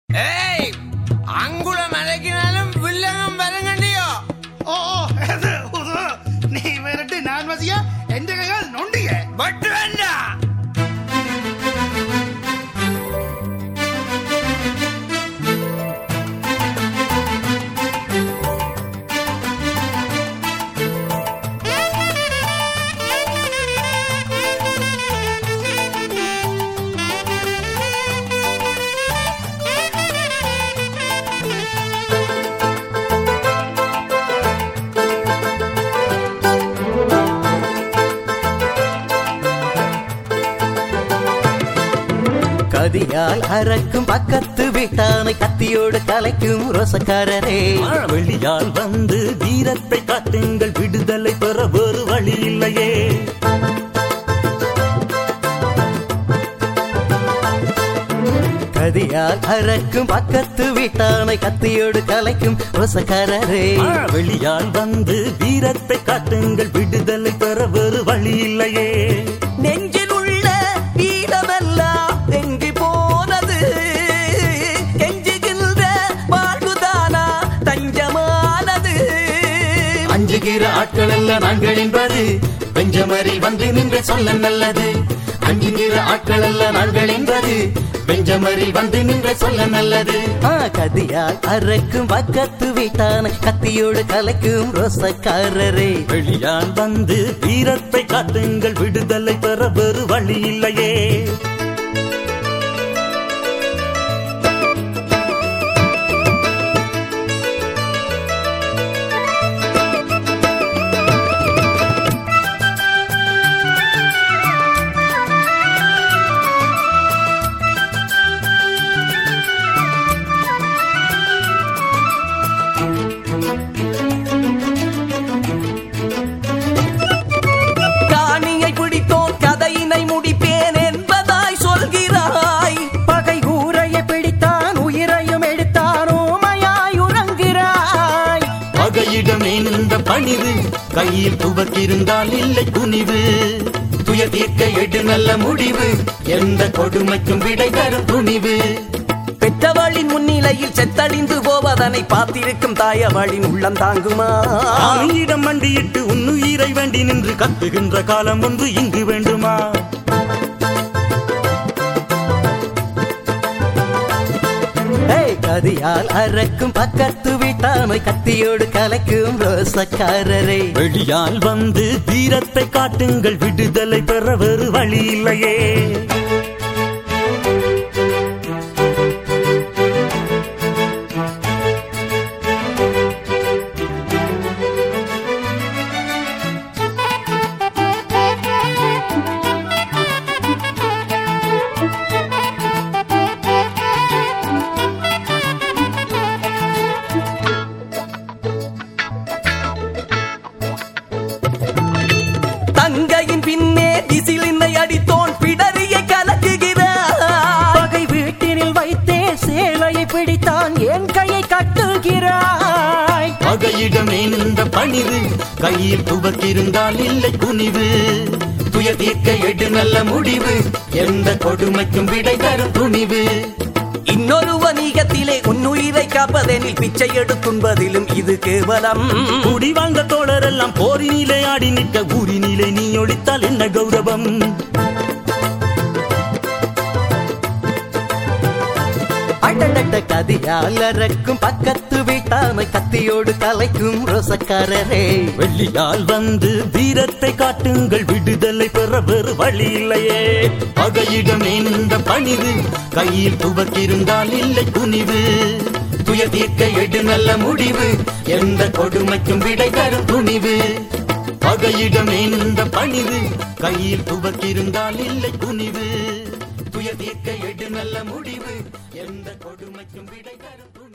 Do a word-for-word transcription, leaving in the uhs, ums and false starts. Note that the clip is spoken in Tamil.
ஏய் அங்குளம் அழைக்கினாலும் வில்லகம் வரங்கண்டியோ. ஓ அது உது நீ விரட்டு நான் வசியா எந்த கையால் நொண்டிய பட்டு வேண்டா. கதியால் அறக்கும் பக்கத்து வீட்டானை கத்தியோடு கலைக்கும் ரோசக்காரரே. வெளியால் வந்து வீரத்தை காட்டுங்கள், விடுதலை பெற வேறு வழி இல்லையே. கதியால் அறக்கும் பக்கத்து வீட்டானை கத்தியோடு கலைக்கும் ரோசக்காரரே. வெளியால் வந்து வீரத்தை காட்டுங்கள், விடுதலை பெற வேறு வழி இல்லையே. நெஞ்சில் உள்ள வீரமெல்லாம் எங்கு போனது, கெஞ்சுகின்ற வாழ்வுதானா தஞ்சமானது. அஞ்சுகிற ஆட்கள் அல்ல நாங்கள் என்பது பெஞ்சமறி வந்து நின்று சொல்ல நல்லது. அஞ்சுகிற ஆட்கள் அல்ல நாங்கள் என்பது பெஞ்சமறி வந்து நின்று சொல்ல நல்லது. கதியால் அறக்கும் பக்கத்து வீட்டான கத்தியோடு கலைக்கும் ரோசக்காரரே. வெளியால் வந்து வீரத்தை காட்டுங்கள், விடுதலை பெற வேறு வழி இல்லையே. காணியை பிடித்தோன் கதையினை முடிப்பேன் என்பதாய் சொல்கிறாய். பகை ஊரையை பிடித்தான் உயிரையும் எடுத்தான் ஊமையாய் உறங்குகிறாய். பகையிடமே இந்த பணிவு, கையில் துவக்கிருந்தால் இல்லை துணிவு. துயர் தீர்க்க எடு நல்ல முடிவு, எந்த கொடுமைக்கும் விடை தரும் துணிவு. பெற்றவளின் முன்னிலையில் செத்தழிந்து போவதனை பார்த்திருக்கும் தாயவளின் உள்ளம் தாங்குமா? ஆயிடம் மண்டியிட்டு உன்னுயிரை வேண்டி நின்று கத்துகின்ற காலம் ஒன்று இங்கு வேண்டுமா? கதியால் அறக்கும் பக்கத்து வீட்டானை கத்தியோடு கலைக்கும் ரோசக்காரரே. வெளியால் வந்து வீரத்தை காட்டுங்கள், விடுதலை பெற வேறு வழி இல்லையே. தங்கையின் பின்னே திசிலினை அடித்தோன் பிடரியை கலக்குகிறார். பகை வீட்டினில் வைத்தே சேலையை பிடித்தான் என் கையை கட்டுகிறாய். பகையிடமே இந்த பணிவு, கையில் துவக்கிருந்தால் இல்லை துணிவு. துயர் தீர்க்க எடு நல்ல முடிவு, எந்த கொடுமைக்கும் விடை தரும் துணிவு. இன்னொரு வணிகத்திலே உன்னுயிரை காப்பதெனில் பிச்சை எடுத்துன்பதிலும் இது கேவலம். குடி வாழ்ந்த தோழரெல்லாம் போரினிலே ஆடி நிற்க, ஊரினிலே நீ ஒழித்தால் என்ன கௌரவம்? அடடட கதியால் அறக்கும் பக்கத்து வீட்டானை கத்தியோடு கலைக்கும் ரோசக்காரரே. வெள்ளியால் வந்து வீரத்தை காட்டுங்கள், விடுதலை பெற வேறு வழி இல்லையே. பகையிடமே இந்த பணிவு, கையில் துவக்கிருந்தால் இல்லை துணிவு. துயர் தீர்க்க எடு நல்ல முடிவு, எந்த கொடுமைக்கும் விடை தரும் துணிவு. பகையிடமே இந்த பணிவு, கையில் துவக்கிருந்தால் இல்லை துணிவு. துயர் தீர்க்க எடு நல்ல முடிவு, எந்த கொடுமைக்கும் விடை தரும்